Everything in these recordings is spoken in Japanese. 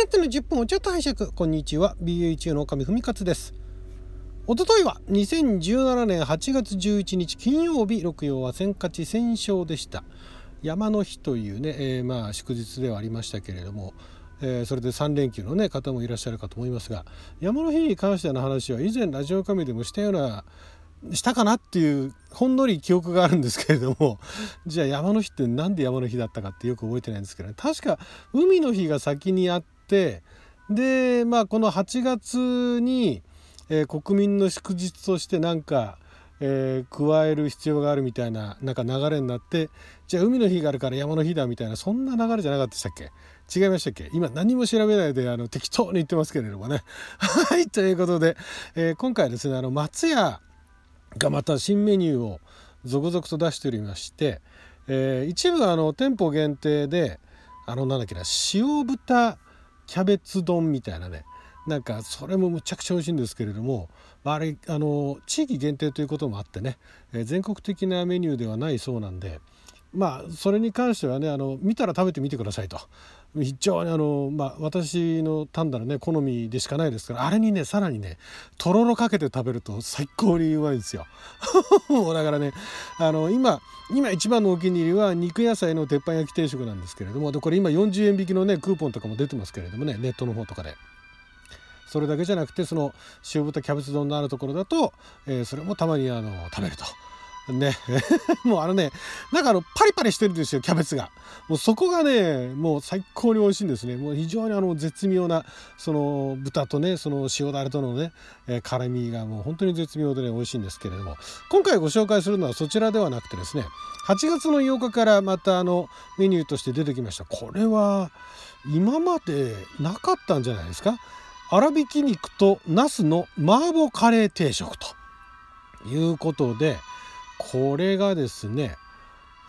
あとの10分をちょっと拝借。こんにちは、 BA1 の上文勝です。おとといは2017年8月11日金曜日、六曜は戦勝ち戦勝でした。山の日というね、祝日ではありましたけれども、それで3連休の、ね、方もいらっしゃるかと思いますが、山の日に関しての話は以前ラジオ神でもしたかなっていうほんのり記憶があるんですけれども、じゃあ山の日ってなんで山の日だったかってよく覚えてないんですけど、ね、確か海の日が先にあって、でこの8月に、国民の祝日として加える必要があるみたいな流れになって、じゃあ海の日があるから山の日だみたいな、そんな流れじゃなかったでしたっけ？違いましたっけ？今何も調べないで適当に言ってますけれどもねはいということで、今回はですね松屋がまた新メニューを続々と出しておりまして、一部店舗限定で塩豚キャベツ丼みたいなね、それもむちゃくちゃ美味しいんですけれども、あれ地域限定ということもあってね、全国的なメニューではないそうなんで、それに関してはね見たら食べてみてくださいと。非常に私の単なるね好みでしかないですから、あれにねさらにねとろろかけて食べると最高にうまいんですよもうだからね今一番のお気に入りは肉野菜の鉄板焼き定食なんですけれども、これ今40円引きのねクーポンとかも出てますけれどもね、ネットの方とかで。それだけじゃなくて、その塩豚キャベツ丼のあるところだと、それもたまに食べるとねもうパリパリしてるんですよ、キャベツが。もうそこがねもう最高に美味しいんですね。もう非常に絶妙なその豚とね、その塩だれとのね、辛みがもう本当に絶妙でね美味しいんですけれども、今回ご紹介するのはそちらではなくてですね、8月の8日からまたメニューとして出てきました。これは今までなかったんじゃないですか。粗挽き肉とナスの麻婆カレー定食ということで、これがですね、粗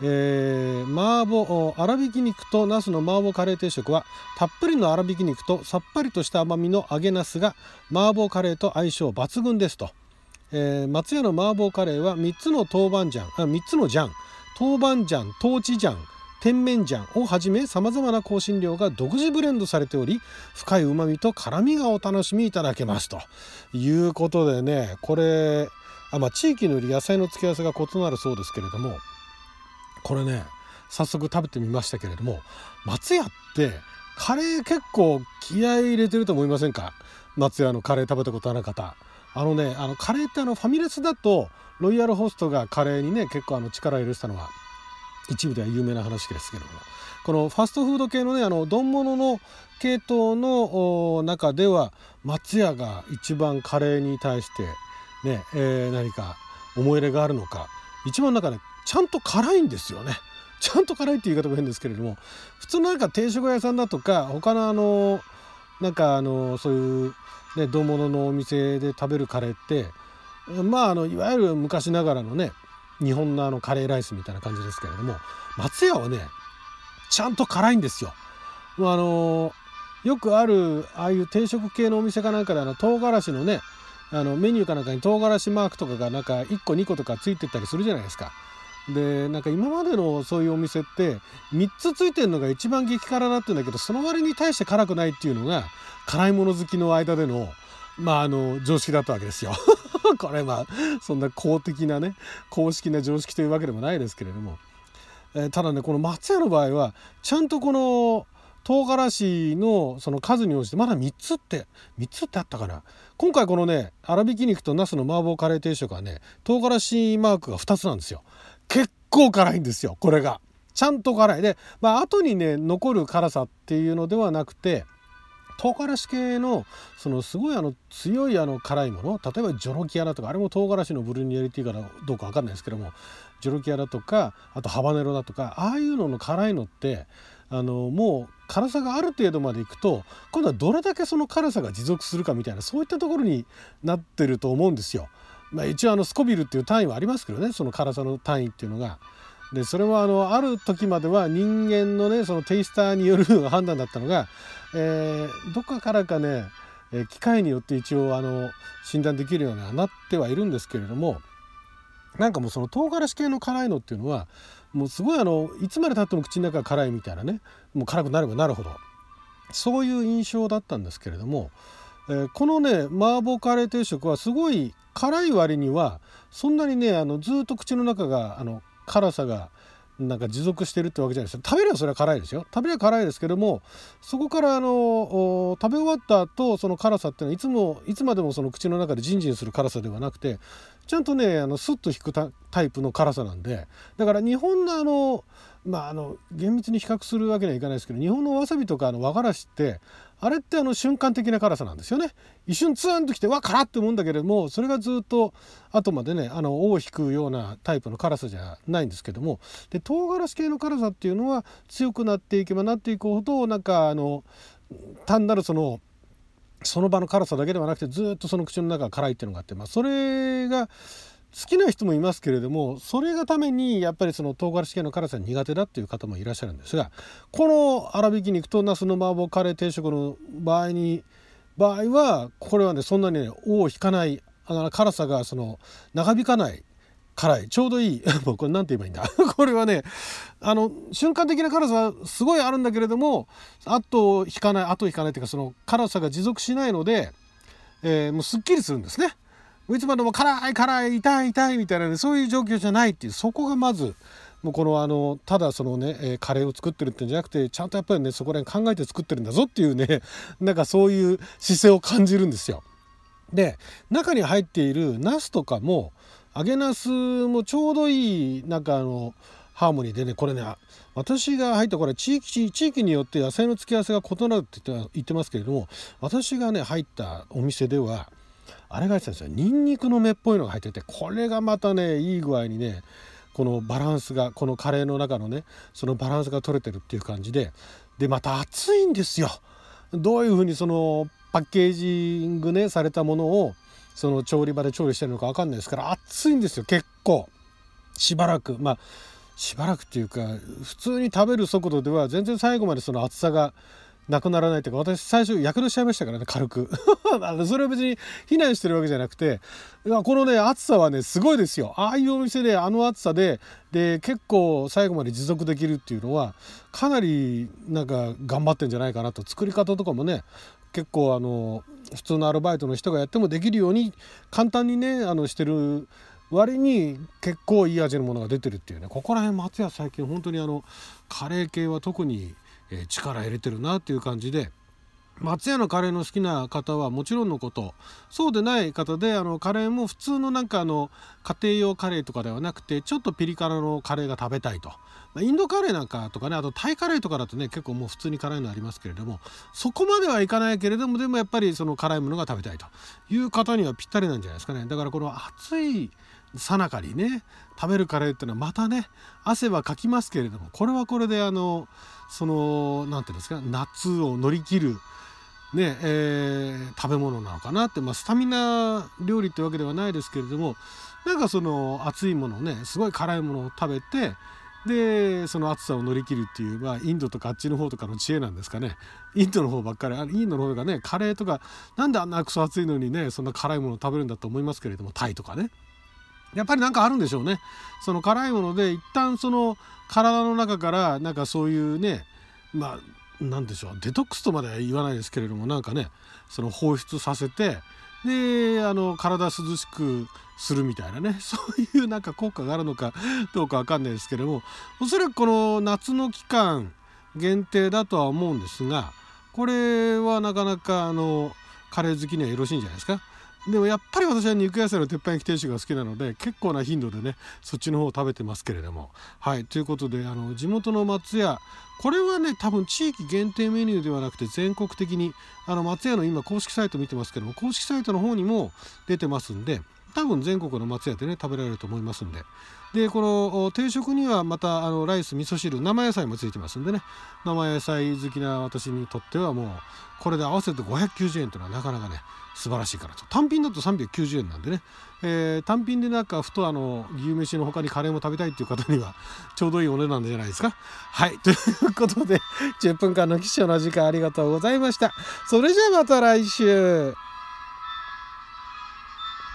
挽き肉とナスの麻婆カレー定食は、たっぷりの粗挽き肉とさっぱりとした甘みの揚げナスが麻婆カレーと相性抜群ですと。松屋の麻婆カレーは3つのジャン、豆板醤、豆豉醤、甜麺醤をはじめ様々な香辛料が独自ブレンドされており、深い旨味と辛みがお楽しみいただけますということでね、これ地域により野菜の付け合わせが異なるそうですけれども、これね早速食べてみましたけれども、松屋ってカレー結構気合い入れてると思いませんか？松屋のカレー食べたことある方。カレーってファミレスだとロイヤルホストがカレーにね結構力入れてたのは一部では有名な話ですけども、このファストフード系のね丼物の系統の中では松屋が一番カレーに対してね、何か思い入れがあるのか、一番ちゃんと辛いんですよね。ちゃんと辛いっていう言い方も変ですけれども、普通の定食屋さんだとか他のそういうね丼物のお店で食べるカレーっていわゆる昔ながらのね日本のカレーライスみたいな感じですけれども、松屋はねちゃんと辛いんですよ。よくあるああいう定食系のお店かなんかで唐辛子のねメニューかなんかに唐辛子マークとかが1個2個とかついてったりするじゃないですか。で今までのそういうお店って3つついてるのが一番激辛だって言うんだけど、その割に対して辛くないっていうのが辛いもの好きの間での常識だったわけですよこれそんな公式な常識というわけでもないですけれども、ただねこの松屋の場合はちゃんとこの唐辛子のその数に応じてまだ3つってあったかな。今回このね粗挽き肉とナスの麻婆カレー定食はね唐辛子マークが2つなんですよ。結構辛いんですよ。これがちゃんと辛いで、後にね残る辛さっていうのではなくて、唐辛子系のそのすごい強い辛いもの、例えばジョロキアだとか、あれも唐辛子の部類に入れていいかどうか分かんないですけども、ジョロキアだとかあとハバネロだとか、ああいうのの辛いのってもう辛さがある程度までいくと、今度はどれだけその辛さが持続するかみたいな、そういったところになってると思うんですよ。一応スコビルっていう単位はありますけどね、その辛さの単位っていうのが。でそれはある時までは人間のねそのテイスターによる判断だったのが、どっかからかね機械によって一応診断できるようにはなってはいるんですけれども、もうその唐辛子系の辛いのっていうのはもうすごいいつまでたっても口の中が辛いみたいなね、もう辛くなればなるほどそういう印象だったんですけれども、このね麻婆カレー定食はすごい辛い割にはそんなにねずっと口の中が辛さがなんか持続してるってわけじゃないですよ。食べればそれは辛いですよ。食べれば辛いですけども、そこから食べ終わった後その辛さっていうのはいつまでもその口の中でジンジンする辛さではなくて、ちゃんとねスッと引くタイプの辛さなんで、だから日本の厳密に比較するわけにはいかないですけど、日本のわさびとか和がらしってあれって瞬間的な辛さなんですよね。一瞬ツーンときてわ辛って思うんだけれども、それがずっと後までね尾を引くようなタイプの辛さじゃないんですけども、で唐辛子系の辛さっていうのは強くなっていけばなっていくほどなんか単なるその場の辛さだけではなくてずっとその口の中が辛いっていうのがあって、それが好きな人もいますけれども、それがためにやっぱりその唐辛子系の辛さ苦手だっていう方もいらっしゃるんですが、この粗挽き肉とナスの麻婆カレー定食の場合はこれはねそんなにね尾を引かない、辛さが長引かない辛いちょうどいいもうこれなんて言えばいいんだこれはね瞬間的な辛さはすごいあるんだけれども、後を引かないっていうか、その辛さが持続しないので、もうすっきりするんですね。いつまでも辛い痛いみたいな、ね、そういう状況じゃないっていう、そこがまずもうこのただそのね、カレーを作ってるってんじゃなくて、ちゃんとやっぱりねそこら辺考えて作ってるんだぞっていうねなんかそういう姿勢を感じるんですよ。で中に入っているナスとかも揚げナスもちょうどいいなんかハーモニーでね、これね私が入ったこれ地域によって野菜の付き合わせが異なるって言ってますけれども、私がね入ったお店ではあれが入ってたんですよ。ニンニクの芽っぽいのが入ってて、これがまたねいい具合にねこのバランスがこのカレーの中のねそのバランスが取れてるっていう感じで、また熱いんですよ。どういうふうにそのパッケージングねされたものをその調理場で調理してるのか分かんないですから、熱いんですよ。結構しばらくっていうか普通に食べる速度では全然最後までその熱さがなくならないというか、私最初やけどしちゃいましたからね、軽くそれは別に非難してるわけじゃなくて、このね暑さはねすごいですよ。ああいうお店で暑さで結構最後まで持続できるっていうのはかなりなんか頑張ってんじゃないかなと。作り方とかもね結構普通のアルバイトの人がやってもできるように簡単にねしてる割に結構いい味のものが出てるっていうね、ここら辺松屋最近本当にカレー系は特に力入れてるなっていう感じで、松屋のカレーの好きな方はもちろんのこと、そうでない方でカレーも普通のなんか家庭用カレーとかではなくてちょっとピリ辛のカレーが食べたいと、インドカレーなんかとかね、あとタイカレーとかだとね結構もう普通に辛いのありますけれども、そこまではいかないけれどもでもやっぱりその辛いものが食べたいという方にはぴったりなんじゃないですかね。だからこの暑いさなかにね食べるカレーっていうのはまたね汗はかきますけれども、これはこれでなんていうんですか、夏を乗り切るね食べ物なのかなって、スタミナ料理ってわけではないですけれども、なんかその熱いものをねすごい辛いものを食べてでその暑さを乗り切るっていう、インドとかあっちの方とかの知恵なんですかね。インドの方ばっかりインドの方がねカレーとかなんであんなクソ暑いのにねそんな辛いものを食べるんだと思いますけれども、タイとかねやっぱりなんかあるんでしょうね。その辛いもので一旦その体の中からなんかそういうねなんでしょう、デトックスとまでは言わないですけれども、なんかねその放出させてで体涼しくするみたいなね、そういうなんか効果があるのかどうかわかんないですけれども、おそらくこの夏の期間限定だとは思うんですが、これはなかなかカレー好きにはよろしいんじゃないですか。でもやっぱり私は肉野菜の鉄板焼き定食が好きなので結構な頻度でねそっちの方を食べてますけれども、はい、ということで地元の松屋、これはね多分地域限定メニューではなくて全国的に松屋の今公式サイト見てますけども、公式サイトの方にも出てますんで、多分全国の松屋でね食べられると思いますんで、この定食にはまたライス味噌汁生野菜もついてますんでね、生野菜好きな私にとってはもうこれで合わせて590円というのはなかなかね素晴らしいからと。単品だと390円なんでね、単品でなんかふと牛飯の他にカレーも食べたいっていう方にはちょうどいいお値段じゃないですか。はい、ということで10分間の貴重な時間ありがとうございました。それじゃあまた来週。